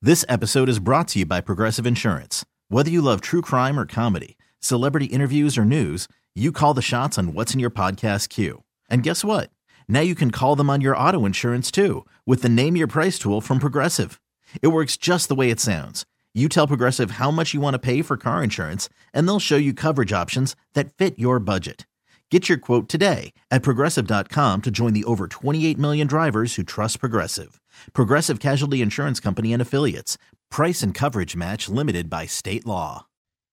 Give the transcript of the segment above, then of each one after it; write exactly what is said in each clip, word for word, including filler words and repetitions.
This episode is brought to you by Progressive Insurance. Whether you love true crime or comedy, celebrity interviews or news, you call the shots on what's in your podcast queue. And guess what? Now you can call them on your auto insurance too with the Name Your Price tool from Progressive. It works just the way it sounds. You tell Progressive how much you want to pay for car insurance, and they'll show you coverage options that fit your budget. Get your quote today at Progressive dot com to join the over twenty-eight million drivers who trust Progressive. Progressive Casualty Insurance Company and Affiliates. Price and coverage match limited by state law.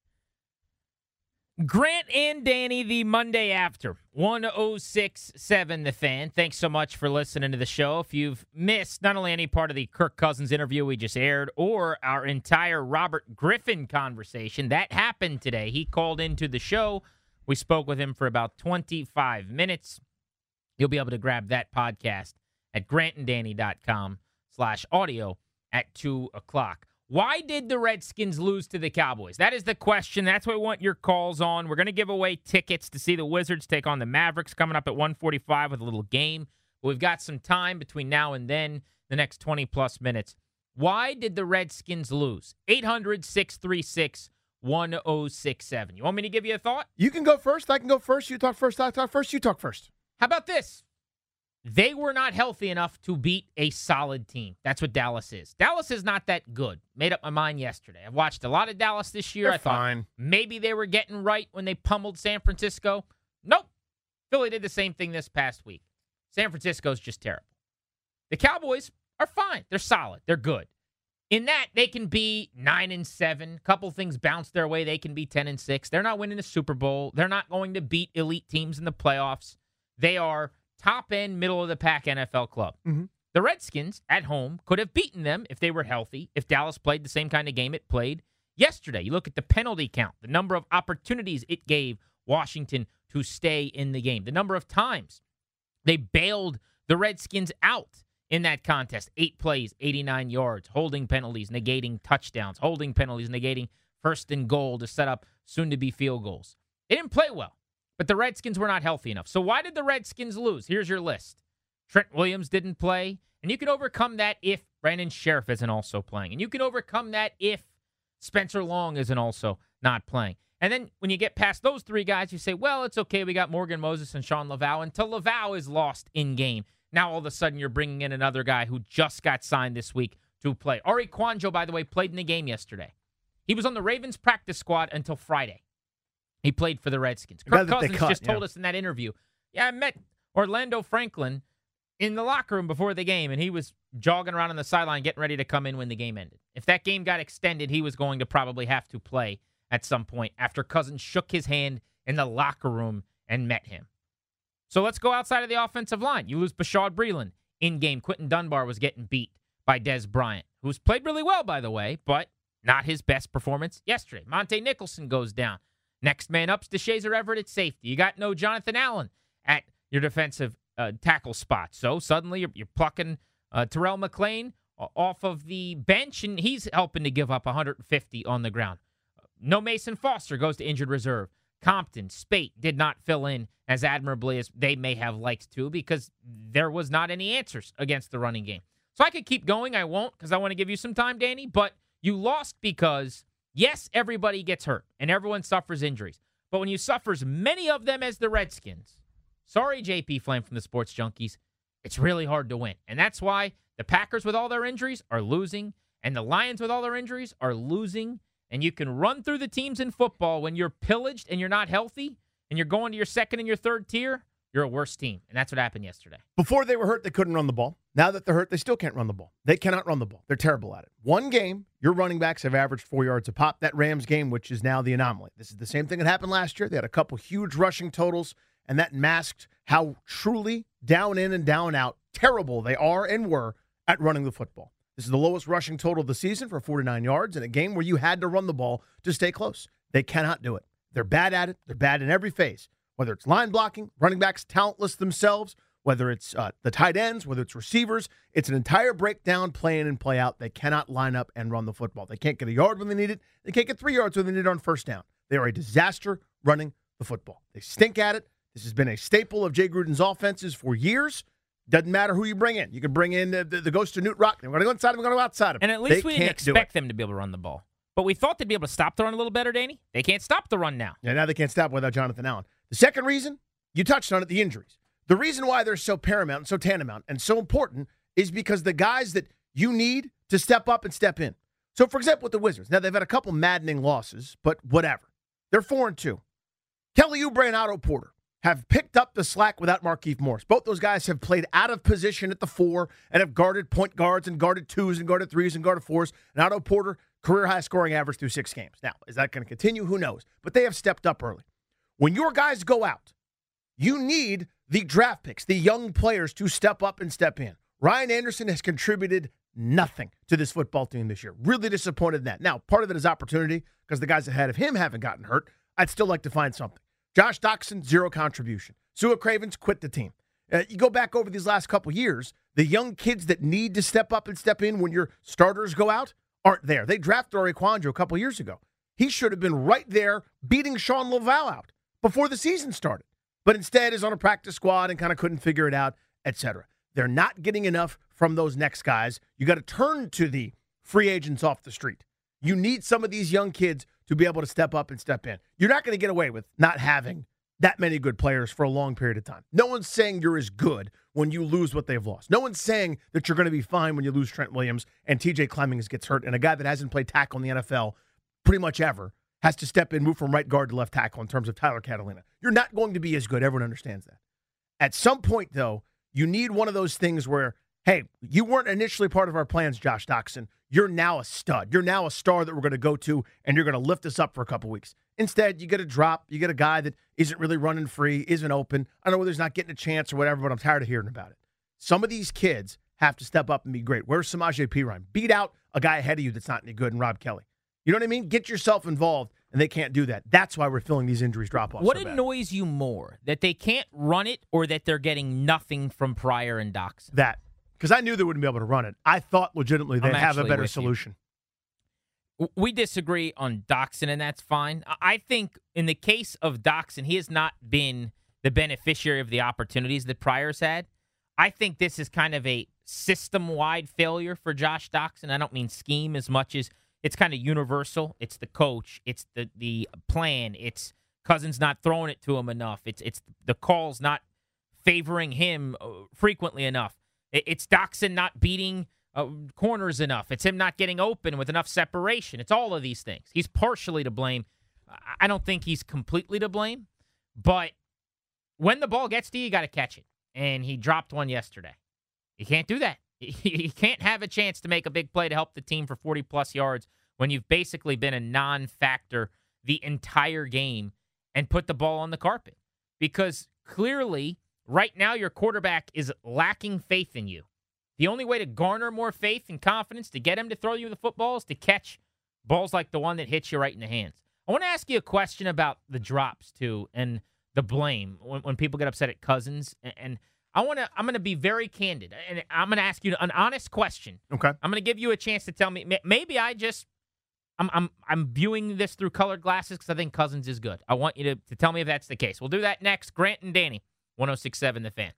Grant and Danny, the Monday after, one oh six point seven The Fan. Thanks so much for listening to the show. If you've missed not only any part of the Kirk Cousins interview we just aired or our entire Robert Griffin conversation, that happened today. He called into the show. We spoke with him for about twenty-five minutes. You'll be able to grab that podcast at grantanddanny.com slash audio at two o'clock. Why did the Redskins lose to the Cowboys? That is the question. That's what we want your calls on. We're going to give away tickets to see the Wizards take on the Mavericks coming up at one forty-five with a little game. But we've got some time between now and then, the next twenty-plus minutes. Why did the Redskins lose? eight hundred, six three six, one oh six seven. You want me to give you a thought? You can go first. I can go first. You talk first. I talk first. You talk first. How about this? They were not healthy enough to beat a solid team. That's what Dallas is. Dallas is not that good. Made up my mind yesterday. I've watched a lot of Dallas this year. They're I thought fine. maybe they were getting right when they pummeled San Francisco. Nope. Philly did the same thing this past week. San Francisco's just terrible. The Cowboys are fine. They're solid. They're good. In that, they can be nine and seven. Couple things bounce their way. They can be ten and six. They're not winning a Super Bowl. They're not going to beat elite teams in the playoffs. They are top-end, middle-of-the-pack N F L club. Mm-hmm. The Redskins, at home, could have beaten them if they were healthy, if Dallas played the same kind of game it played yesterday. You look at the penalty count, the number of opportunities it gave Washington to stay in the game, the number of times they bailed the Redskins out in that contest. Eight plays, eighty-nine yards, holding penalties, negating touchdowns, holding penalties, negating first and goal to set up soon-to-be field goals. They didn't play well. But the Redskins were not healthy enough. So why did the Redskins lose? Here's your list. Trent Williams didn't play. And you can overcome that if Brandon Sheriff isn't also playing. And you can overcome that if Spencer Long isn't also not playing. And then when you get past those three guys, you say, well, it's okay. We got Morgan Moses and Sean Laval until Laval is lost in game. Now all of a sudden you're bringing in another guy who just got signed this week to play. Ari Kwanjo, by the way, played in the game yesterday. He was on the Ravens practice squad until Friday. He played for the Redskins. Kirk Cousins cut, just yeah. told us in that interview, yeah, I met Orlando Franklin in the locker room before the game, and he was jogging around on the sideline getting ready to come in when the game ended. If that game got extended, he was going to probably have to play at some point after Cousins shook his hand in the locker room and met him. So let's go outside of the offensive line. You lose Bashaud Breeland in-game. Quentin Dunbar was getting beat by Dez Bryant, who's played really well, by the way, but not his best performance yesterday. Monte Nicholson goes down. Next man up's DeShazer Everett at safety. You got no Jonathan Allen at your defensive uh, tackle spot. So suddenly you're, you're plucking uh, Terrell McClain off of the bench, and he's helping to give up one hundred fifty on the ground. No Mason Foster goes to injured reserve. Compton, Spate did not fill in as admirably as they may have liked to because there was not any answers against the running game. So I could keep going. I won't because I want to give you some time, Danny, but you lost because yes, everybody gets hurt, and everyone suffers injuries. But when you suffer as many of them as the Redskins, sorry, J P Flame from the Sports Junkies, it's really hard to win. And that's why the Packers with all their injuries are losing, and the Lions with all their injuries are losing. And you can run through the teams in football when you're pillaged and you're not healthy, and you're going to your second and your third tier, you're a worse team. And that's what happened yesterday. Before they were hurt, they couldn't run the ball. Now that they're hurt, they still can't run the ball. They cannot run the ball. They're terrible at it. One game, your running backs have averaged four yards a pop. That Rams game, which is now the anomaly. This is the same thing that happened last year. They had a couple huge rushing totals, and that masked how truly down in and down out terrible they are and were at running the football. This is the lowest rushing total of the season for forty-nine yards in a game where you had to run the ball to stay close. They cannot do it. They're bad at it. They're bad in every phase, whether it's line blocking, running backs talentless themselves, whether it's uh, the tight ends, whether it's receivers. It's an entire breakdown, play in and play out. They cannot line up and run the football. They can't get a yard when they need it. They can't get three yards when they need it on first down. They are a disaster running the football. They stink at it. This has been a staple of Jay Gruden's offenses for years. Doesn't matter who you bring in. You can bring in the, the, the ghost of Newt Rock. We're going to go inside him. We're going to go outside him. And at least they we didn't expect them to be able to run the ball. But we thought they'd be able to stop the run a little better, Danny. They can't stop the run now. Yeah, now they can't stop without Jonathan Allen. The second reason, you touched on it, the injuries. The reason why they're so paramount and so tantamount and so important is because the guys that you need to step up and step in. So, for example, with the Wizards, now they've had a couple maddening losses, but whatever. They're four and two. Kelly Oubre and Otto Porter have picked up the slack without Markieff Morris. Both those guys have played out of position at the four and have guarded point guards and guarded twos and guarded threes and guarded fours. And Otto Porter, career high scoring average through six games. Now, is that going to continue? Who knows? But they have stepped up early. When your guys go out, you need the draft picks, the young players to step up and step in. Ryan Anderson has contributed nothing to this football team this year. Really disappointed in that. Now, part of it is opportunity because the guys ahead of him haven't gotten hurt. I'd still like to find something. Josh Doctson, zero contribution. Sua Cravens quit the team. Uh, you go back over these last couple years, the young kids that need to step up and step in when your starters go out aren't there. They drafted Ori Quandro a couple years ago. He should have been right there beating Sean Laval out before the season started. But instead is on a practice squad and kind of couldn't figure it out, et cetera. They're not getting enough from those next guys. You got to turn to the free agents off the street. You need some of these young kids to be able to step up and step in. You're not going to get away with not having that many good players for a long period of time. No one's saying you're as good when you lose what they've lost. No one's saying that you're going to be fine when you lose Trent Williams and T J Clemmings gets hurt and a guy that hasn't played tackle in the N F L pretty much ever has to step in, move from right guard to left tackle in terms of Tyler Catalina. You're not going to be as good. Everyone understands that. At some point, though, you need one of those things where, hey, you weren't initially part of our plans, Josh Doctson. You're now a stud. You're now a star that we're going to go to, and you're going to lift us up for a couple weeks. Instead, you get a drop. You get a guy that isn't really running free, isn't open. I don't know whether he's not getting a chance or whatever, but I'm tired of hearing about it. Some of these kids have to step up and be great. Where's Samaje Perine? Beat out a guy ahead of you that's not any good, and Rob Kelly. You know what I mean? Get yourself involved, and they can't do that. That's why we're feeling these injuries drop off. What so annoys you more, that they can't run it or that they're getting nothing from Pryor and Doctson? That. Because I knew they wouldn't be able to run it. I thought legitimately they'd have a better solution. You. We disagree on Doctson, and that's fine. I think in the case of Doctson, he has not been the beneficiary of the opportunities that Pryor's had. I think this is kind of a system-wide failure for Josh Doctson. I don't mean scheme as much as it's kind of universal. It's the coach. It's the the plan. It's Cousins not throwing it to him enough. It's it's the calls not favoring him frequently enough. It's Doctson not beating uh, corners enough. It's him not getting open with enough separation. It's all of these things. He's partially to blame. I don't think he's completely to blame, but when the ball gets to you, you got to catch it. And he dropped one yesterday. You can't do that. You can't have a chance to make a big play to help the team for forty-plus yards when you've basically been a non-factor the entire game and put the ball on the carpet. Because clearly, right now, your quarterback is lacking faith in you. The only way to garner more faith and confidence to get him to throw you the football is to catch balls like the one that hits you right in the hands. I want to ask you a question about the drops, too, and the blame when, when people get upset at Cousins. And, and I want to. I'm going to be very candid, and I'm going to ask you an honest question. Okay. I'm going to give you a chance to tell me. Maybe I just I'm I'm I'm viewing this through colored glasses because I think Cousins is good. I want you to, to tell me if that's the case. We'll do that next. Grant and Danny, one oh six point seven The Fan.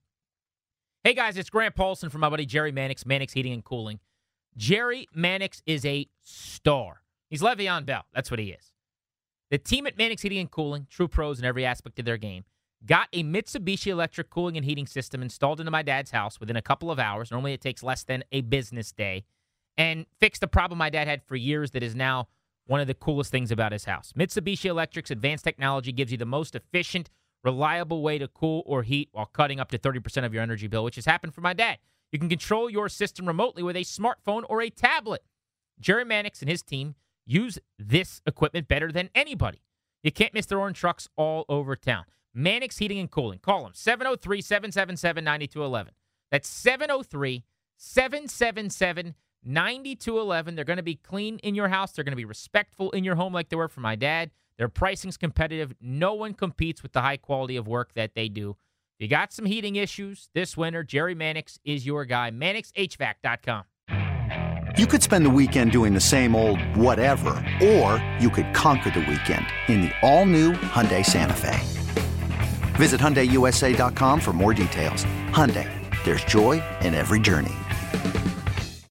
Hey guys, it's Grant Paulson from my buddy Jerry Mannix, Mannix Heating and Cooling. Jerry Mannix is a star. He's Le'Veon Bell. That's what he is. The team at Mannix Heating and Cooling, true pros in every aspect of their game, got a Mitsubishi electric cooling and heating system installed into my dad's house within a couple of hours. Normally it takes less than a business day. And fixed a problem my dad had for years that is now one of the coolest things about his house. Mitsubishi Electric's advanced technology gives you the most efficient, reliable way to cool or heat while cutting up to thirty percent of your energy bill, which has happened for my dad. You can control your system remotely with a smartphone or a tablet. Jerry Mannix and his team use this equipment better than anybody. You can't miss their orange trucks all over town. Mannix Heating and Cooling. Call them, seven oh three, seven seven seven, nine two one one. That's seven oh three, seven seven seven, nine two one one. They're going to be clean in your house. They're going to be respectful in your home like they were for my dad. Their pricing's competitive. No one competes with the high quality of work that they do. If you got some heating issues this winter, Jerry Mannix is your guy. Mannix H V A C dot com. You could spend the weekend doing the same old whatever, or you could conquer the weekend in the all-new Hyundai Santa Fe. Visit Hyundai U S A dot com for more details. Hyundai, There's joy in every journey.